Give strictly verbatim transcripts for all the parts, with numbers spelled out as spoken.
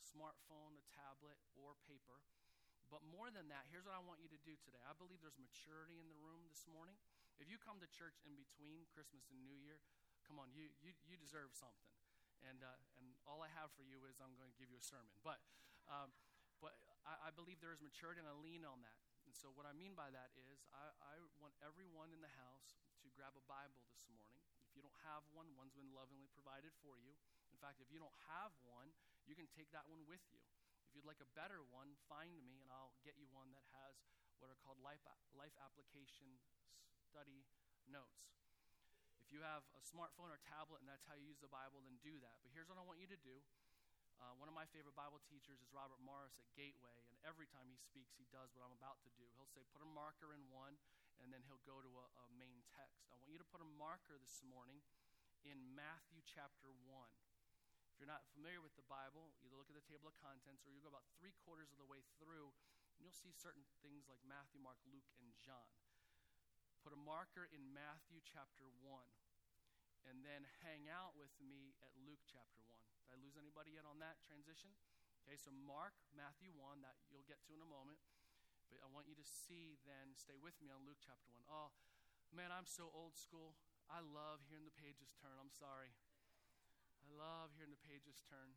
smartphone, a tablet, or paper. But more than that, here's what I want you to do today. I believe there's maturity in the room this morning. If you come to church in between Christmas and New Year, come on, you you, you deserve something. And uh, and all I have for you is I'm going to give you a sermon. But um, but I, I believe there is maturity, and I lean on that. And so what I mean by that is I, I want everyone in the house to grab a Bible this morning. If you don't have one, one's been lovingly provided for you. In fact, if you don't have one, you can take that one with you. If you'd like a better one, find me, and I'll get you one that has what are called life, life application study notes. If you have a smartphone or tablet and that's how you use the Bible, then do that. But here's what I want you to do. Uh, one of my favorite Bible teachers is Robert Morris at Gateway, and every time he speaks, he does what I'm about to do. He'll say, put a marker in one, and then he'll go to a, a main text. I want you to put a marker this morning in Matthew chapter one. If you're not familiar with the Bible, either look at the table of contents, or you'll go about three quarters of the way through, and you'll see certain things like Matthew, Mark, Luke, and John. Put a marker in Matthew chapter one. And then hang out with me at Luke chapter one. Did I lose anybody yet on that transition? Okay, so Mark, Matthew one, that you'll get to in a moment. But I want you to see then, stay with me on Luke chapter one. Oh, man, I'm so old school. I love hearing the pages turn. I'm sorry. I love hearing the pages turn.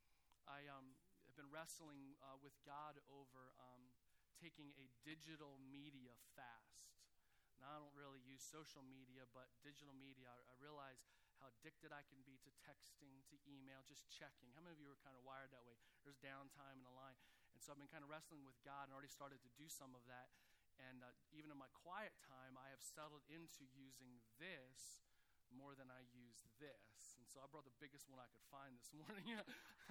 I um, have been wrestling uh, with God over um, taking a digital media fast. Now, I don't really use social media, but digital media, I, I realize how addicted I can be to texting, to email, just checking. How many of you are kind of wired that way? There's downtime in a line. And so I've been kind of wrestling with God and already started to do some of that. And uh, even in my quiet time, I have settled into using this more than I use this. And so I brought the biggest one I could find this morning.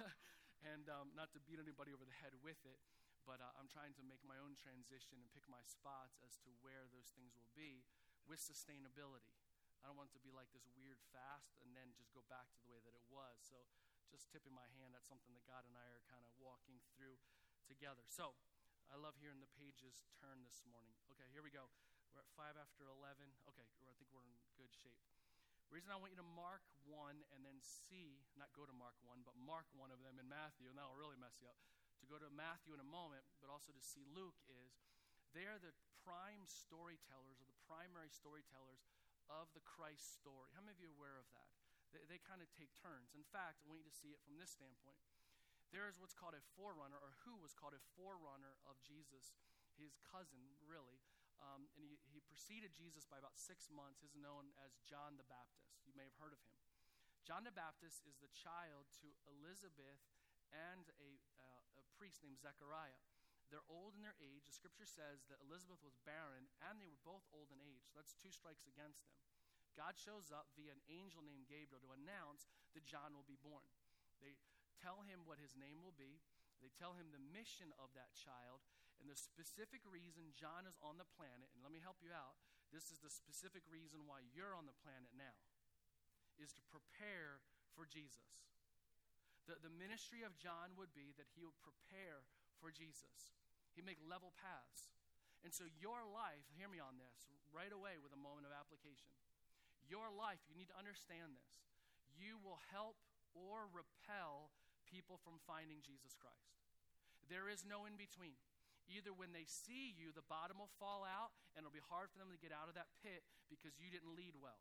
and um, not to beat anybody over the head with it, but uh, I'm trying to make my own transition and pick my spots as to where those things will be with sustainability. I don't want it to be like this weird fast and then just go back to the way that it was. So just tipping my hand, that's something that God and I are kind of walking through together. So I love hearing the pages turn this morning. Okay, here we go. We're at five after eleven. Okay, I think we're in good shape. The reason I want you to mark one and then see, not go to Mark one, but mark one of them in Matthew, and that will really mess you up. To go to Matthew in a moment, but also to see Luke, is they are the prime storytellers or the primary storytellers of the Christ story. How many of you are aware of that? They, they kind of take turns. In fact, I want you to see it from this standpoint. There is what's called a forerunner, or who was called a forerunner of Jesus, his cousin, really. Um, and he, he preceded Jesus by about six months. He's known as John the Baptist. You may have heard of him. John the Baptist is the child to Elizabeth and a, uh, a priest named Zechariah. They're old in their age. The scripture says that Elizabeth was barren, and they were both old in age. So that's two strikes against them. God shows up via an angel named Gabriel to announce that John will be born. They tell him what his name will be. They tell him the mission of that child and the specific reason John is on the planet. And let me help you out. This is the specific reason why you're on the planet now, is to prepare for Jesus. The, the ministry of John would be that he would prepare for Jesus. He'd make level paths. And so your life, hear me on this, right away with a moment of application. Your life, you need to understand this. You will help or repel people from finding Jesus Christ. There is no in between. Either when they see you, the bottom will fall out and it'll be hard for them to get out of that pit because you didn't lead well.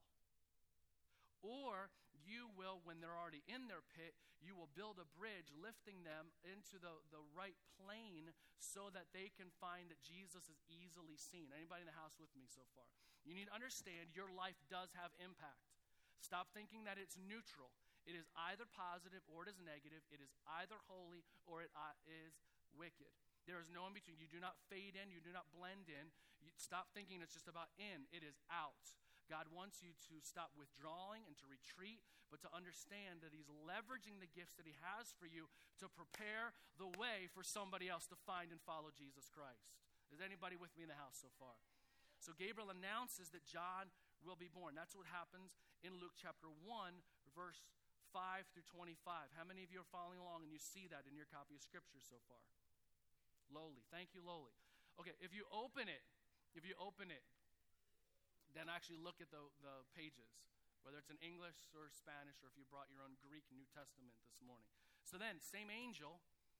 Or you will, when they're already in their pit, you will build a bridge lifting them into the, the right plane so that they can find that Jesus is easily seen. Anybody in the house with me so far? You need to understand your life does have impact. Stop thinking that it's neutral. It is either positive or it is negative. It is either holy or it uh, is wicked. There is no in between. You do not fade in. You do not blend in. You stop thinking it's just about in. It is out. God wants you to stop withdrawing and to retreat, but to understand that he's leveraging the gifts that he has for you to prepare the way for somebody else to find and follow Jesus Christ. Is anybody with me in the house so far? So Gabriel announces that John will be born. That's what happens in Luke chapter one, verse five through twenty-five. How many of you are following along and you see that in your copy of Scripture so far? Lowly. Thank you, Lowly. Okay, if you open it, if you open it, then actually look at the, the pages, whether it's in English or Spanish, or if you brought your own Greek New Testament this morning. So then, same angel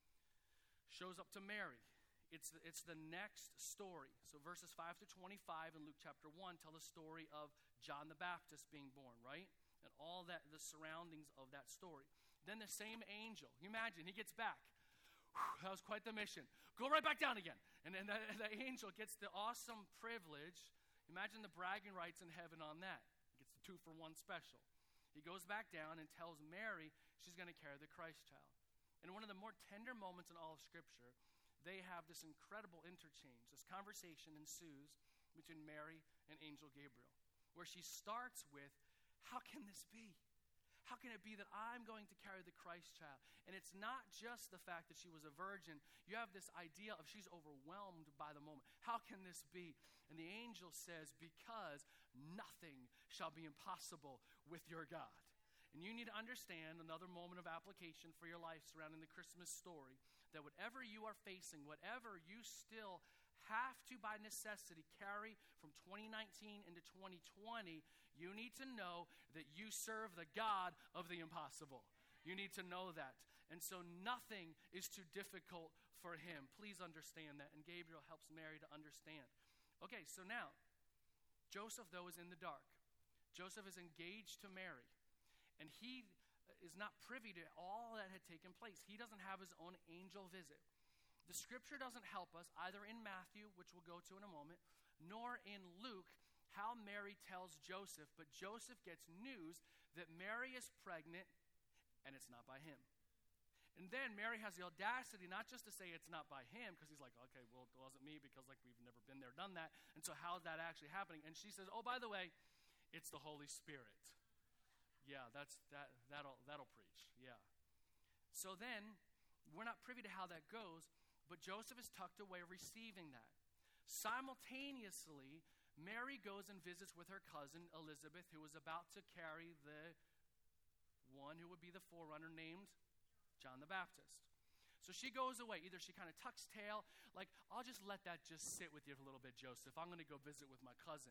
shows up to Mary. It's the, it's the next story. So verses five to twenty-five in Luke chapter one tell the story of John the Baptist being born, right? And all that, the surroundings of that story. Then the same angel, you imagine, he gets back. Whew, that was quite the mission. Go right back down again. And then the, the angel gets the awesome privilege. Imagine the bragging rights in heaven on that. He gets the two for one special. He goes back down and tells Mary she's going to carry the Christ child. And one of the more tender moments in all of Scripture, they have this incredible interchange. This conversation ensues between Mary and Angel Gabriel, where she starts with, how can this be? How can it be that I'm going to carry the Christ child? And it's not just the fact that she was a virgin. You have this idea of she's overwhelmed by the moment. How can this be? And the angel says, because nothing shall be impossible with your God. And you need to understand another moment of application for your life surrounding the Christmas story, that whatever you are facing, whatever you still have to by necessity carry from twenty nineteen into twenty twenty, you need to know that you serve the God of the impossible. You need to know that. And so nothing is too difficult for him. Please understand that. And Gabriel helps Mary to understand. Okay, so now, Joseph, though, is in the dark. Joseph is engaged to Mary. And he is not privy to all that had taken place. He doesn't have his own angel visit. The scripture doesn't help us, either in Matthew, which we'll go to in a moment, nor in Luke, how Mary tells Joseph. But Joseph gets news that Mary is pregnant, and it's not by him. And then Mary has the audacity not just to say it's not by him, because he's like, okay, well, it wasn't me, because like we've never been there, done that. And so how's that actually happening? And she says, oh, by the way, it's the Holy Spirit. Yeah, that's that that'll that'll preach. Yeah. So then we're not privy to how that goes, but Joseph is tucked away receiving that. Simultaneously, Mary goes and visits with her cousin Elizabeth, who was about to carry the one who would be the forerunner named John the Baptist. So she goes away. Either she kind of tucks tail, like, I'll just let that just sit with you for a little bit, Joseph. I'm going to go visit with my cousin.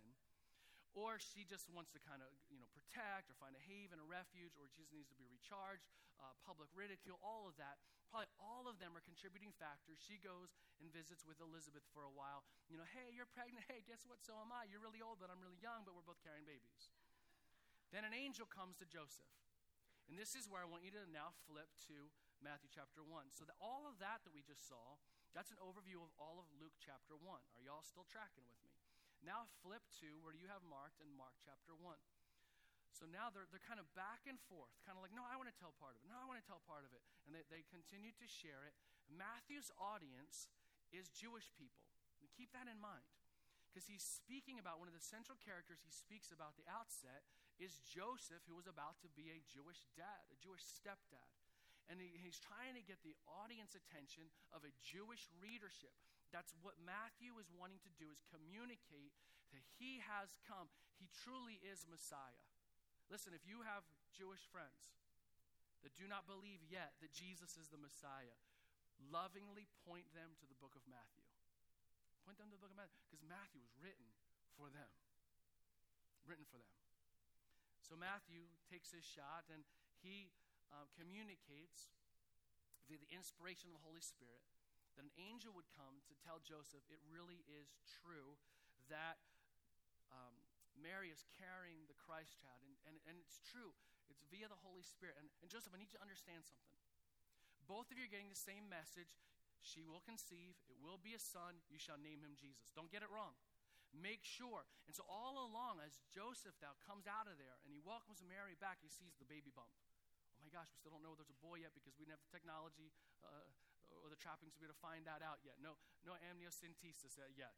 Or she just wants to kind of, you know, protect or find a haven, a refuge, or Jesus needs to be recharged, uh, public ridicule, all of that. Probably all of them are contributing factors. She goes and visits with Elizabeth for a while. You know, hey, you're pregnant. Hey, guess what? So am I. You're really old, but I'm really young, but we're both carrying babies. Then an angel comes to Joseph. And this is where I want you to now flip to Matthew chapter one. So that all of that that we just saw, that's an overview of all of Luke chapter one. Are y'all still tracking with me? Now flip to where you have marked in Mark chapter one. So now they're they're kind of back and forth, kind of like, no, I want to tell part of it. No, I want to tell part of it. And they, they continue to share it. Matthew's audience is Jewish people. And keep that in mind. Because he's speaking about one of the central characters he speaks about at the outset is Joseph, who was about to be a Jewish dad, a Jewish stepdad. And he, he's trying to get the audience attention of a Jewish readership. That's what Matthew is wanting to do, is communicate that he has come. He truly is Messiah. Listen, if you have Jewish friends that do not believe yet that Jesus is the Messiah, lovingly point them to the book of Matthew. Point them to the book of Matthew, because Matthew was written for them. Written for them. So Matthew takes his shot, and he uh, communicates via the inspiration of the Holy Spirit that an angel would come to tell Joseph it really is true that um, Mary is carrying the Christ child. And, and, and it's true. It's via the Holy Spirit. And, and Joseph, I need you to understand something. Both of you are getting the same message. She will conceive. It will be a son. You shall name him Jesus. Don't get it wrong. Make sure. And so all along, as Joseph now comes out of there and he welcomes Mary back, he sees the baby bump. Oh my gosh, we still don't know if there's a boy yet because we didn't have the technology uh, or the trappings to be able to find that out yet. No, no amniocentesis yet.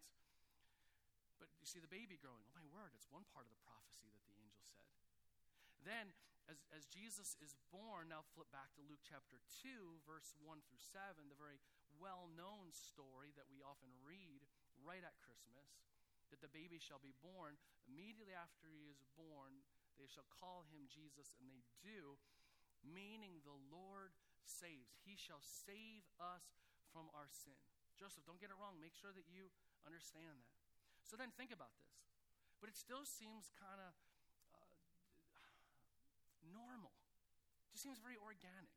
But you see the baby growing. Oh my word, it's one part of the prophecy that the angel said. Then, as, as Jesus is born, now flip back to Luke chapter two, verse one through seven, the very well-known story that we often read right at Christmas, that the baby shall be born. Immediately after he is born, they shall call him Jesus, and they do, meaning the Lord saves. He shall save us from our sin. Joseph, don't get it wrong. Make sure that you understand that. So then think about this. But it still seems kind of uh, normal. It just seems very organic.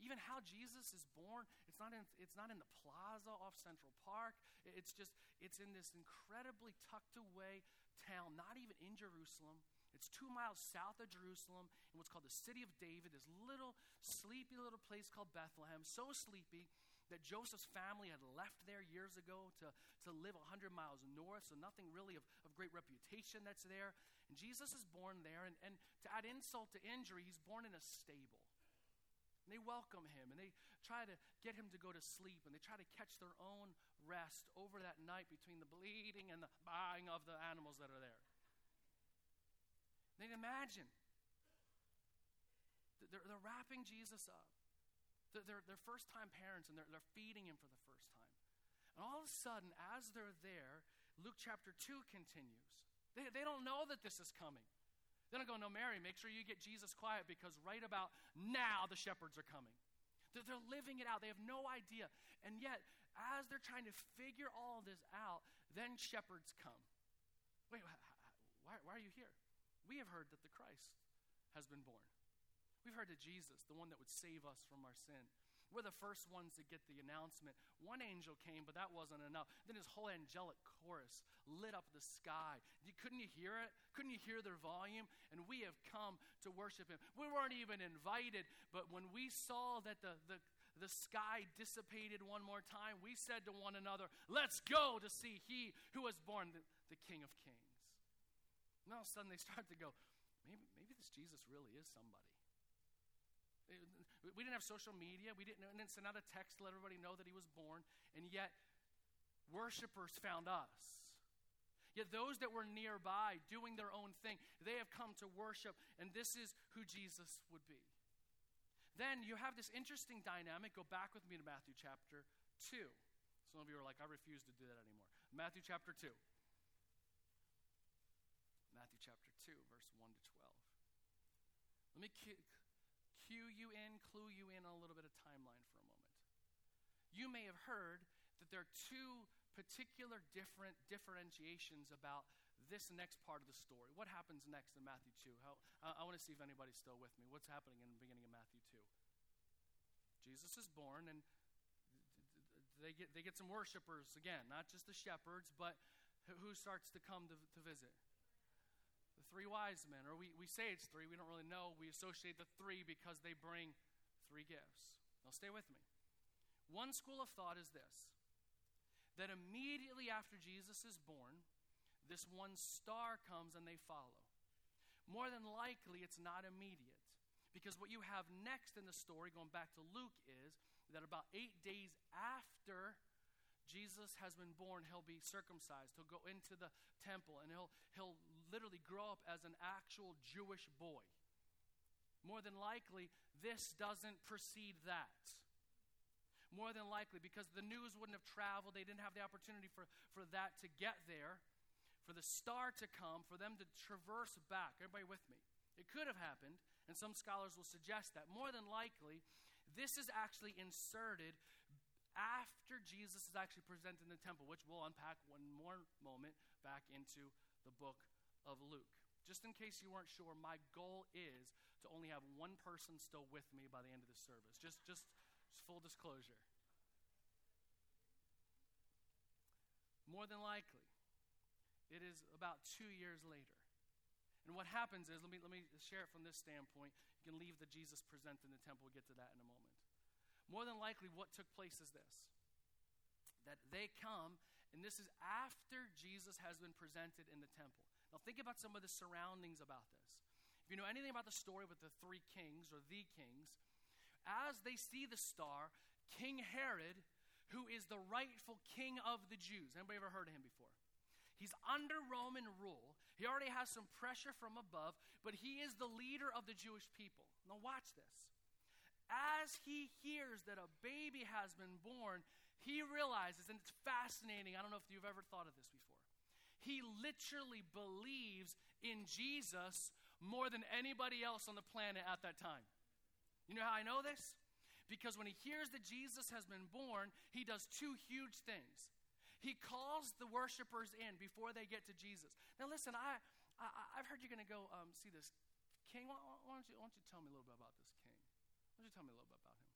Even how Jesus is born, it's not in, it's not in the plaza off Central Park. It's just, it's in this incredibly tucked away town, not even in Jerusalem. It's two miles south of Jerusalem in what's called the City of David, this little sleepy little place called Bethlehem, so sleepy that Joseph's family had left there years ago to, to live one hundred miles north, so nothing really of, of great reputation that's there. And Jesus is born there, and, and to add insult to injury, he's born in a stable. And they welcome him, and they try to get him to go to sleep, and they try to catch their own rest over that night between the bleeding and the buying of the animals that are there. They'd imagine they're, they're wrapping Jesus up. They're, they're, they're first-time parents, and they're, they're feeding him for the first time. And all of a sudden, as they're there, Luke chapter two continues. They, they don't know that this is coming. They don't go, no, Mary, make sure you get Jesus quiet because right about now the shepherds are coming. They're, they're living it out. They have no idea. And yet, as they're trying to figure all this out, then shepherds come. Wait, why, why are you here? We have heard that the Christ has been born. We've heard that Jesus, the one that would save us from our sin. We're the first ones to get the announcement. One angel came, but that wasn't enough. Then his whole angelic chorus lit up the sky. You, couldn't you hear it? Couldn't you hear their volume? And we have come to worship him. We weren't even invited, but when we saw that the, the, the sky dissipated one more time, we said to one another, let's go to see he who was born, the, the King of Kings. And all of a sudden they start to go, maybe, maybe this Jesus really is somebody. We didn't have social media. We didn't, and then send out a text to let everybody know that he was born. And yet, worshipers found us. Yet those that were nearby doing their own thing, they have come to worship. And this is who Jesus would be. Then you have this interesting dynamic. Go back with me to Matthew chapter two. Some of you are like, I refuse to do that anymore. Matthew chapter two. Matthew chapter two, verse one to twelve. Let me cue, cue you in, clue you in on a little bit of timeline for a moment. You may have heard that there are two particular different differentiations about this next part of the story. What happens next in Matthew two? How, I, I want to see if anybody's still with me. What's happening in the beginning of Matthew two? Jesus is born, and they get, they get some worshipers again, not just the shepherds, but who starts to come to, to visit? The three wise men, or we, we say it's three, we don't really know. We associate the three because they bring three gifts. Now stay with me. One school of thought is this, that immediately after Jesus is born, this one star comes and they follow. More than likely, it's not immediate. Because what you have next in the story, going back to Luke, is that about eight days after Jesus has been born, he'll be circumcised. He'll go into the temple, and he'll, he'll literally grow up as an actual Jewish boy. More than likely, this doesn't precede that. More than likely, because the news wouldn't have traveled, they didn't have the opportunity for, for that to get there, for the star to come, for them to traverse back. Everybody with me? It could have happened, and some scholars will suggest that. More than likely, this is actually inserted after Jesus is actually presented in the temple, which we'll unpack one more moment back into the book of Luke. Just in case you weren't sure, my goal is to only have one person still with me by the end of the service. Just, just, just full disclosure. More than likely, it is about two years later. And what happens is, let me, let me share it from this standpoint. You can leave the Jesus present in the temple. We'll get to that in a moment. More than likely, what took place is this. That they come, and this is after Jesus has been presented in the temple. Now think about some of the surroundings about this. If you know anything about the story with the three kings, or the kings, as they see the star, King Herod, who is the rightful king of the Jews. Anybody ever heard of him before? He's under Roman rule. He already has some pressure from above, but he is the leader of the Jewish people. Now watch this. As he hears that a baby has been born, he realizes, and it's fascinating, I don't know if you've ever thought of this before, he literally believes in Jesus more than anybody else on the planet at that time. You know how I know this? Because when he hears that Jesus has been born, he does two huge things. He calls the worshipers in before they get to Jesus. Now listen, I, I, I've heard you're going to go um, see this king. Why, why, don't you, why don't you tell me a little bit about this king? Why don't you tell me a little bit about him?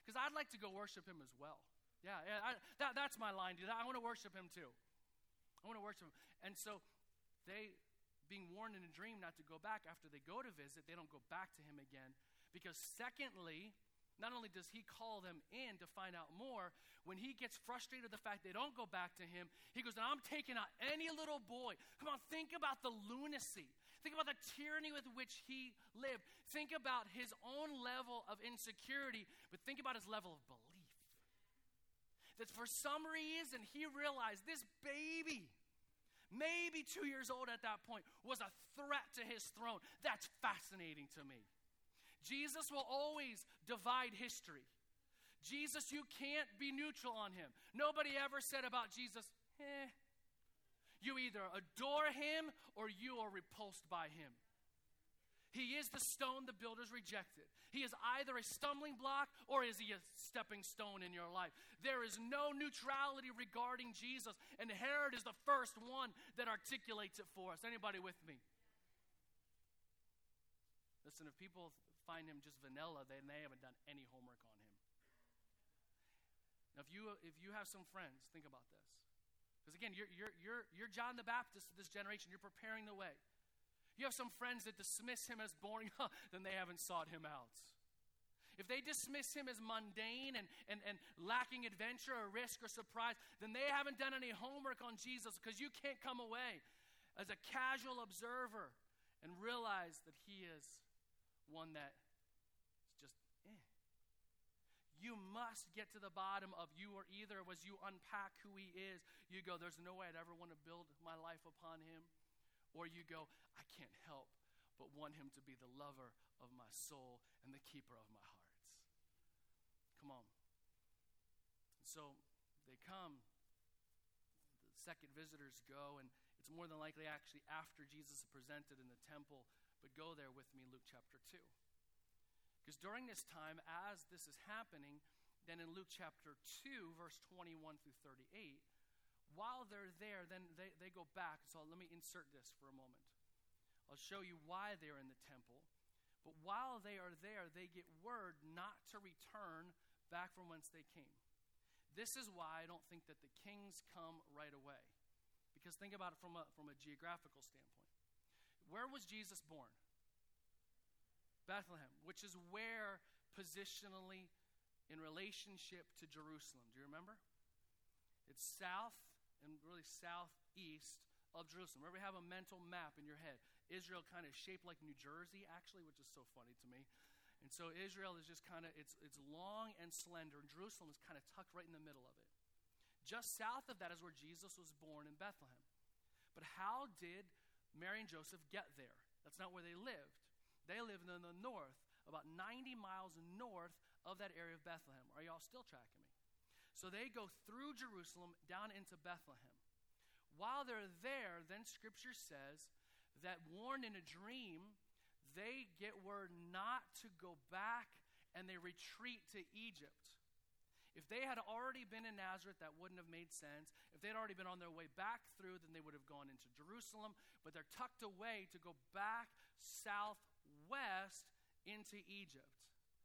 Because I'd like to go worship him as well. Yeah, yeah I, that, that's my line, dude. I want to worship him too. I want to worship him. And so they, being warned in a dream not to go back, after they go to visit, they don't go back to him again. Because secondly, not only does he call them in to find out more, when he gets frustrated with the fact they don't go back to him, he goes, now I'm taking out any little boy. Come on, think about the lunacy. Think about the tyranny with which he lived. Think about his own level of insecurity, but think about his level of belief. That for some reason, he realized this baby, maybe two years old at that point, was a threat to his throne. That's fascinating to me. Jesus will always divide history. Jesus, you can't be neutral on him. Nobody ever said about Jesus, eh. You either adore him or you are repulsed by him. He is the stone the builders rejected. He is either a stumbling block or is he a stepping stone in your life. There is no neutrality regarding Jesus, and Herod is the first one that articulates it for us. Anybody with me? Listen, if people find him just vanilla, then they haven't done any homework on him. Now, if you if you have some friends, think about this. Because again, you're you're you're you're John the Baptist of this generation. You're preparing the way. You have some friends that dismiss him as boring, then they haven't sought him out. If they dismiss him as mundane and, and, and lacking adventure or risk or surprise, then they haven't done any homework on Jesus, because you can't come away as a casual observer and realize that he is one that is just eh. You must get to the bottom of you, or either as you unpack who he is, you go, there's no way I'd ever want to build my life upon him. Or you go, I can't help but want him to be the lover of my soul and the keeper of my hearts. Come on. So they come, the second visitors go, and it's more than likely actually after Jesus is presented in the temple. But go there with me in Luke chapter two. Because during this time, as this is happening, then in Luke chapter two, verse twenty-one through thirty-eight, while they're there, then they, they go back. So let me insert this for a moment. I'll show you why they're in the temple. But while they are there, they get word not to return back from whence they came. This is why I don't think that the kings come right away. Because think about it from a, from a geographical standpoint. Where was Jesus born? Bethlehem, which is where positionally in relationship to Jerusalem. Do you remember? It's south and really southeast of Jerusalem. Remember, we have a mental map in your head. Israel kind of shaped like New Jersey, actually, which is so funny to me. And so Israel is just kind of, it's it's long and slender, and Jerusalem is kind of tucked right in the middle of it. Just south of that is where Jesus was born in Bethlehem. But how did Mary and Joseph get there? That's not where they lived. They lived in the north, about ninety miles north of that area of Bethlehem. Are y'all still tracking me? So they go through Jerusalem down into Bethlehem. While they're there, then Scripture says that warned in a dream, they get word not to go back, and they retreat to Egypt. If they had already been in Nazareth, that wouldn't have made sense. If they'd already been on their way back through, then they would have gone into Jerusalem. But they're tucked away to go back southwest into Egypt.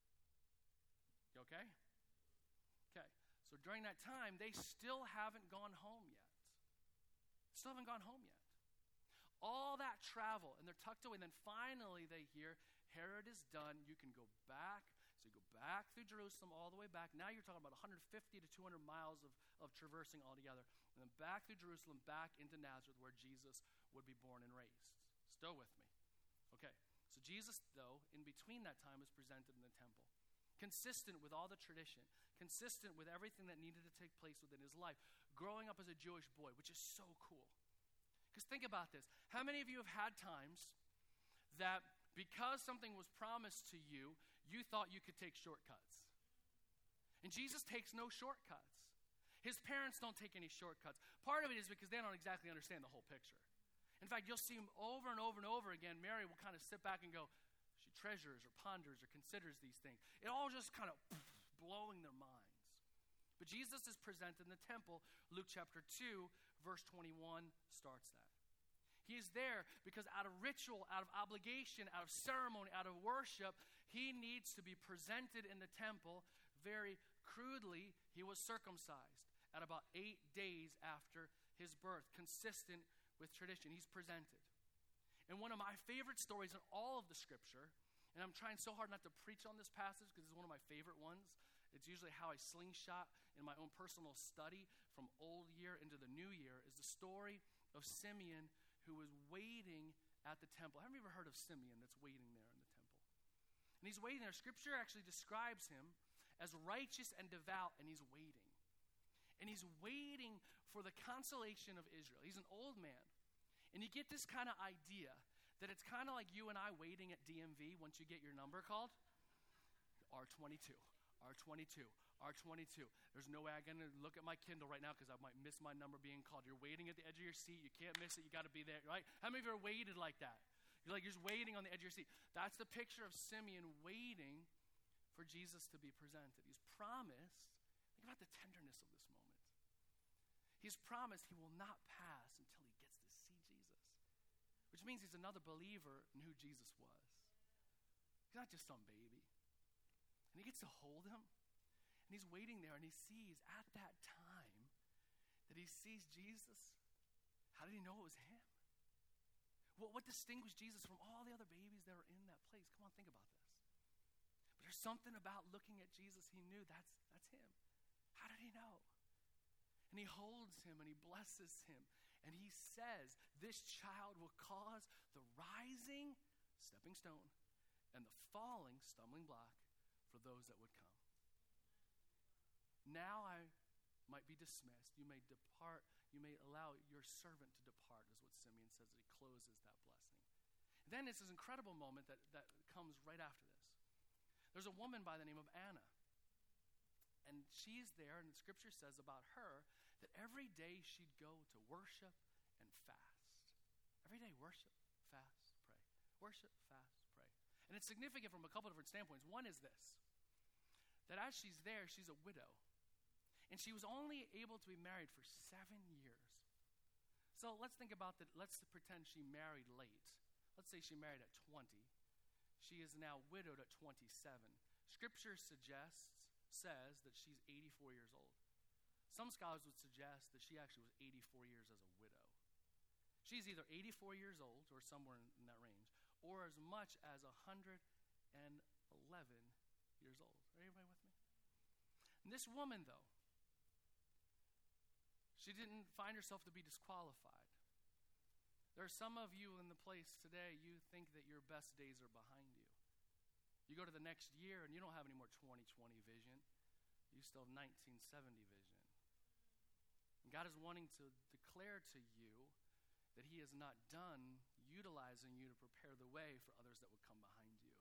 You okay? Okay. So during that time, they still haven't gone home yet. Still haven't gone home yet. All that travel, and they're tucked away, and then finally they hear, Herod is done. You can go back. So you go back through Jerusalem all the way back. Now you're talking about one hundred fifty to two hundred miles of, of traversing altogether. And then back through Jerusalem, back into Nazareth, where Jesus would be born and raised. Still with me? Okay. So Jesus, though, in between that time, was presented in the temple. Consistent with all the tradition. Consistent with everything that needed to take place within his life. Growing up as a Jewish boy, which is so cool. Because think about this. How many of you have had times that because something was promised to you, you thought you could take shortcuts? And Jesus takes no shortcuts. His parents don't take any shortcuts. Part of it is because they don't exactly understand the whole picture. In fact, you'll see him over and over and over again. Mary will kind of sit back and go, she treasures or ponders or considers these things. It all just kind of blowing their minds. But Jesus is presented in the temple. Luke chapter two, verse twenty-one starts that. He is there because out of ritual, out of obligation, out of ceremony, out of worship, he needs to be presented in the temple. very crudely, he was circumcised at about eight days after his birth, consistent with tradition. He's presented. And one of my favorite stories in all of the scripture, and I'm trying so hard not to preach on this passage because it's one of my favorite ones. It's usually how I slingshot in my own personal study from old year into the new year, is the story of Simeon who was waiting at the temple. Have you ever heard of Simeon that's waiting there in the temple? And he's waiting there. Scripture actually describes him as righteous and devout, and he's waiting. And he's waiting for the consolation of Israel. He's an old man. And you get this kind of idea that it's kind of like you and I waiting at D M V once you get your number called. R twenty-two, R twenty-two, R twenty-two. There's no way I'm going to look at my Kindle right now because I might miss my number being called. You're waiting at the edge of your seat. You can't miss it. You got to be there, right? How many of you are waited like that? You're like, you're just waiting on the edge of your seat. That's the picture of Simeon waiting for Jesus to be presented. He's promised, think about the tenderness of this moment. He's promised he will not pass until he gets to see Jesus, which means he's another believer in who Jesus was. He's not just some baby. And he gets to hold him, and he's waiting there, and he sees at that time that he sees Jesus. How did he know it was him? What, what distinguished Jesus from all the other babies that were in that place? Come on, think about this. But there's something about looking at Jesus, he knew that's, that's him. How did he know? And he holds him and he blesses him. And he says, this child will cause the rising stepping stone and the falling stumbling block for those that would come. Now I might be dismissed. You may depart. You may allow your servant to depart, is what Simeon says as he closes that blessing. And then it's this incredible moment that, that comes right after this. There's a woman by the name of Anna. And she's there, and the scripture says about her that every day she'd go to worship and fast. Every day, worship, fast, pray. Worship, fast, pray. And it's significant from a couple different standpoints. One is this, that as she's there, she's a widow. And she was only able to be married for seven years. So let's think about that. Let's pretend she married late. Let's say she married at twenty. She is now widowed at twenty-seven. Scripture suggests says that she's eighty-four years old. Some scholars would suggest that she actually was eighty-four years as a widow. She's either eighty-four years old or somewhere in, in that range, or as much as one hundred eleven years old. Are everybody with me? And this woman, though, she didn't find herself to be disqualified. There are some of you in the place today, you think that your best days are behind you. You go to the next year and you don't have any more twenty twenty vision. You still have nineteen seventy vision. And God is wanting to declare to you that he is not done utilizing you to prepare the way for others that would come behind you.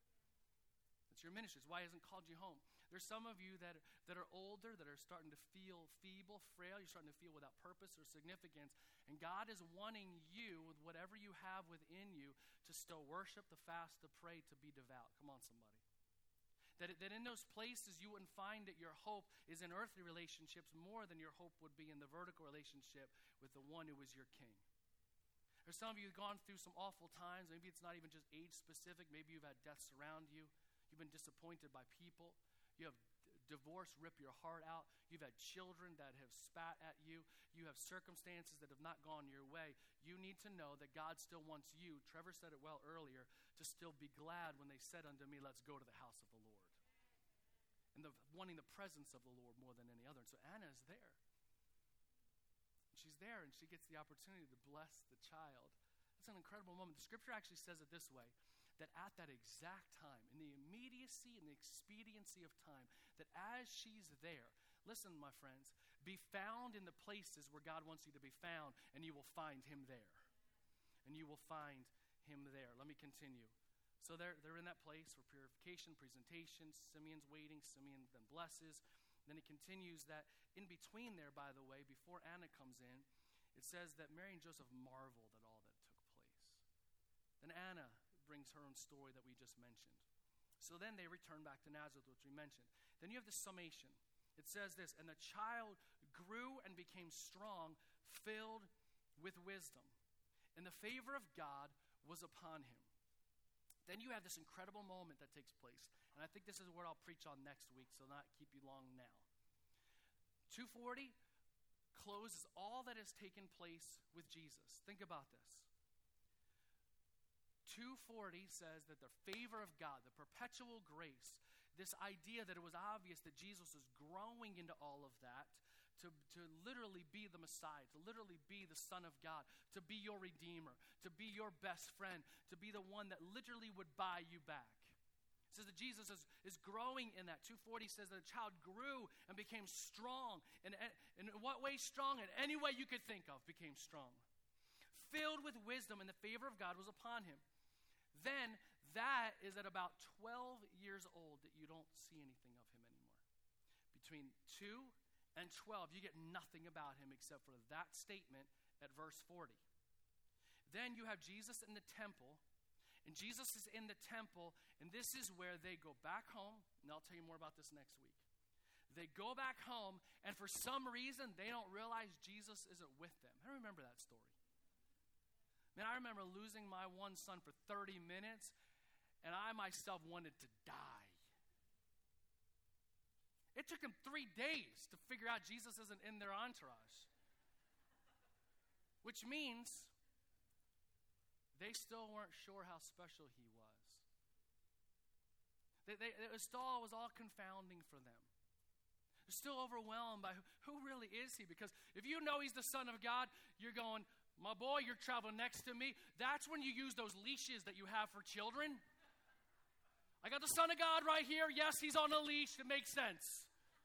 It's your ministry. It's why he hasn't called you home. There's some of you that, that are older, that are starting to feel feeble, frail. You're starting to feel without purpose or significance. And God is wanting you, with whatever you have within you, to still worship, to fast, to pray, to be devout. Come on, somebody. That, that in those places you wouldn't find that your hope is in earthly relationships more than your hope would be in the vertical relationship with the one who is your king. There's some of you who've gone through some awful times. Maybe it's not even just age specific. Maybe you've had death surround you. You've been disappointed by people. You have d- divorce rip your heart out. You've had children that have spat at you. You have circumstances that have not gone your way. You need to know that God still wants you, Trevor said it well earlier, to still be glad when they said unto me, let's go to the house of the Lord. And the, wanting the presence of the Lord more than any other. And so Anna is there. And she's there and she gets the opportunity to bless the child. It's an incredible moment. The scripture actually says it this way, that at that exact time, in the immediacy and the expediency of time, that as she's there, listen, my friends, be found in the places where God wants you to be found, and you will find him there. And you will find him there. Let me continue. So they're, they're in that place for purification, presentation. Simeon's waiting. Simeon then blesses. Then he continues that in between there, by the way, before Anna comes in, it says that Mary and Joseph marveled at all that took place. Then Anna brings her own story that we just mentioned. So then they return back to Nazareth, which we mentioned. Then you have the summation. It says this, and the child grew and became strong, filled with wisdom. And the favor of God was upon him. Then you have this incredible moment that takes place. And I think this is what I'll preach on next week, so not keep you long now. two forty closes all that has taken place with Jesus. Think about this. two forty says that the favor of God, the perpetual grace, this idea that it was obvious that Jesus was growing into all of that, to, to literally be the Messiah, to literally be the Son of God, to be your Redeemer, to be your best friend, to be the one that literally would buy you back. It says that Jesus is, is growing in that. two forty says that the child grew and became strong. And in what way strong? In any way you could think of, became strong. Filled with wisdom, and the favor of God was upon him. Then, that is at about twelve years old that you don't see anything of him anymore. Between two and twelve, you get nothing about him except for that statement at verse forty. Then you have Jesus in the temple, and Jesus is in the temple, and this is where they go back home, and I'll tell you more about this next week. They go back home, and for some reason, they don't realize Jesus isn't with them. I remember that story. Man, I remember losing my one son for thirty minutes, and I myself wanted to die. It took them three days to figure out Jesus isn't in their entourage. Which means they still weren't sure how special he was. They, they, it was still, it was all confounding for them. They're still overwhelmed by who, who really is he? Because if you know he's the Son of God, you're going, my boy, you're traveling next to me. That's when you use those leashes that you have for children. I got the Son of God right here. Yes, he's on a leash. It makes sense.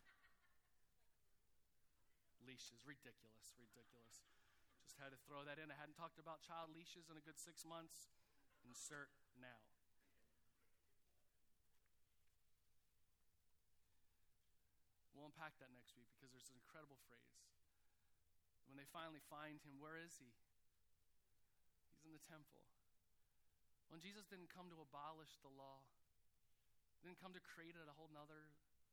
Leashes, ridiculous, ridiculous. Just had to throw that in. I hadn't talked about child leashes in a good six months. Insert now. We'll unpack that next week because there's an incredible phrase. When they finally find him, where is he? He's in the temple. When Jesus didn't come to abolish the law, didn't come to create a whole nother.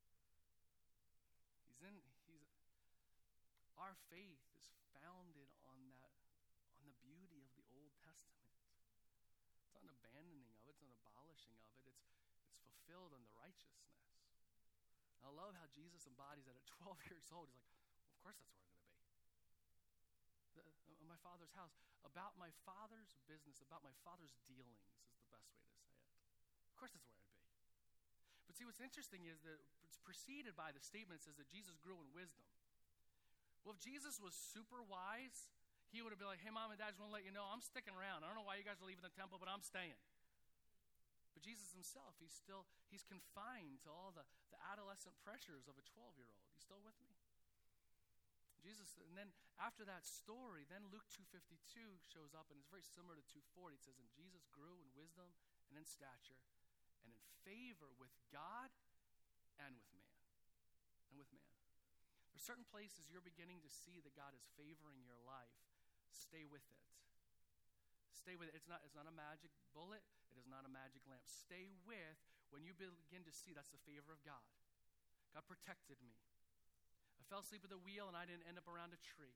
He's in, he's, our faith is founded on that, on the beauty of the Old Testament. It's not an abandoning of it, it's not an abolishing of it, it's, it's fulfilled in the righteousness. And I love how Jesus embodies that at twelve years old. He's like, well, of course that's where I'm going to be. The, uh, my Father's house. About my Father's business, about my Father's dealings is the best way to say it. Of course that's where I'd be. But see, what's interesting is that it's preceded by the statement that says that Jesus grew in wisdom. Well, if Jesus was super wise, he would have been like, hey, mom and dad, I just want to let you know, I'm sticking around. I don't know why you guys are leaving the temple, but I'm staying. But Jesus himself, he's still, he's confined to all the, the adolescent pressures of a twelve-year-old. You still with me? Jesus, and then after that story, then Luke two fifty-two shows up, and it's very similar to two forty. It says, and Jesus grew in wisdom and in stature and in favor with God and with man. And with man. There's certain places you're beginning to see that God is favoring your life. Stay with it. Stay with it. It's not, it's not a magic bullet. It is not a magic lamp. Stay with when you begin to see that's the favor of God. God protected me. I fell asleep at the wheel and I didn't end up around a tree.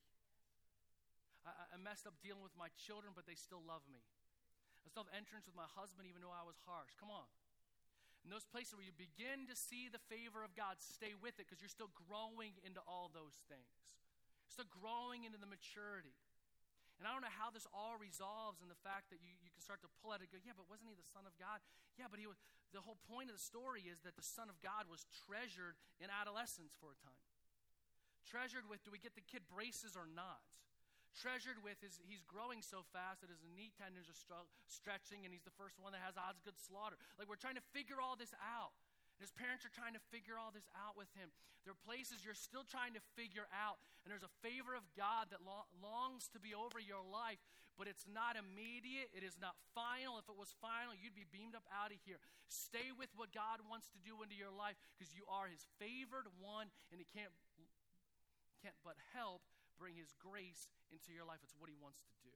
I, I messed up dealing with my children, but they still love me. I still have entrance with my husband even though I was harsh. Come on. In those places where you begin to see the favor of God, stay with it because you're still growing into all those things. You're still growing into the maturity. And I don't know how this all resolves in the fact that you, you can start to pull at it and go, yeah, but wasn't he the Son of God? Yeah, but he was. The whole point of the story is that the Son of God was treasured in adolescence for a time. Treasured with, do we get the kid braces or not? Treasured with, his, he's growing so fast that his knee tendons are stru- stretching and he's the first one that has Osgood slaughter. Like we're trying to figure all this out. And his parents are trying to figure all this out with him. There are places you're still trying to figure out. And there's a favor of God that lo- longs to be over your life, but it's not immediate. It is not final. If it was final, you'd be beamed up out of here. Stay with what God wants to do into your life because you are his favored one, and he can't, can't but help bring his grace into your life. It's what he wants to do.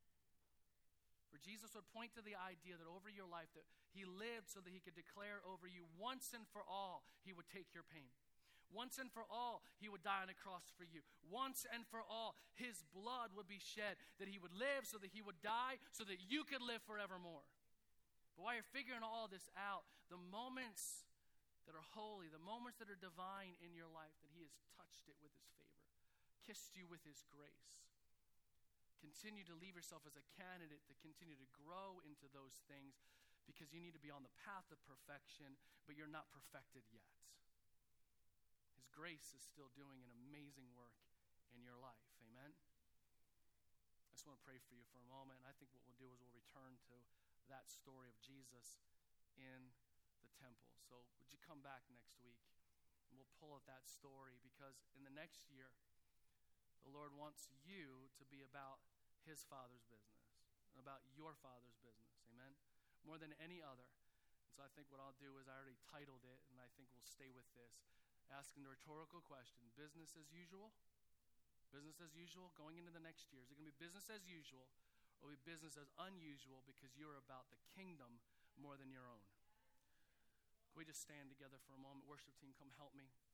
For Jesus would point to the idea that over your life that he lived so that he could declare over you once and for all he would take your pain. Once and for all he would die on a cross for you. Once and for all his blood would be shed, that he would live so that he would die so that you could live forevermore. But while you're figuring all this out, the moments that are holy, the moments that are divine in your life, that he has touched it with his favor, kissed you with his grace. Continue to leave yourself as a candidate to continue to grow into those things, because you need to be on the path of perfection, but you're not perfected yet. His grace is still doing an amazing work in your life. Amen? I just want to pray for you for a moment. And I think what we'll do is we'll return to that story of Jesus in the temple. So would you come back next week and we'll pull at that story, because in the next year, the Lord wants you to be about his Father's business and about your Father's business. Amen? More than any other. And so I think what I'll do is I already titled it, and I think we'll stay with this, asking the rhetorical question, business as usual? Business as usual going into the next year. Is it going to be business as usual, or will it be business as unusual because you're about the kingdom more than your own? Can we just stand together for a moment? Worship team, come help me.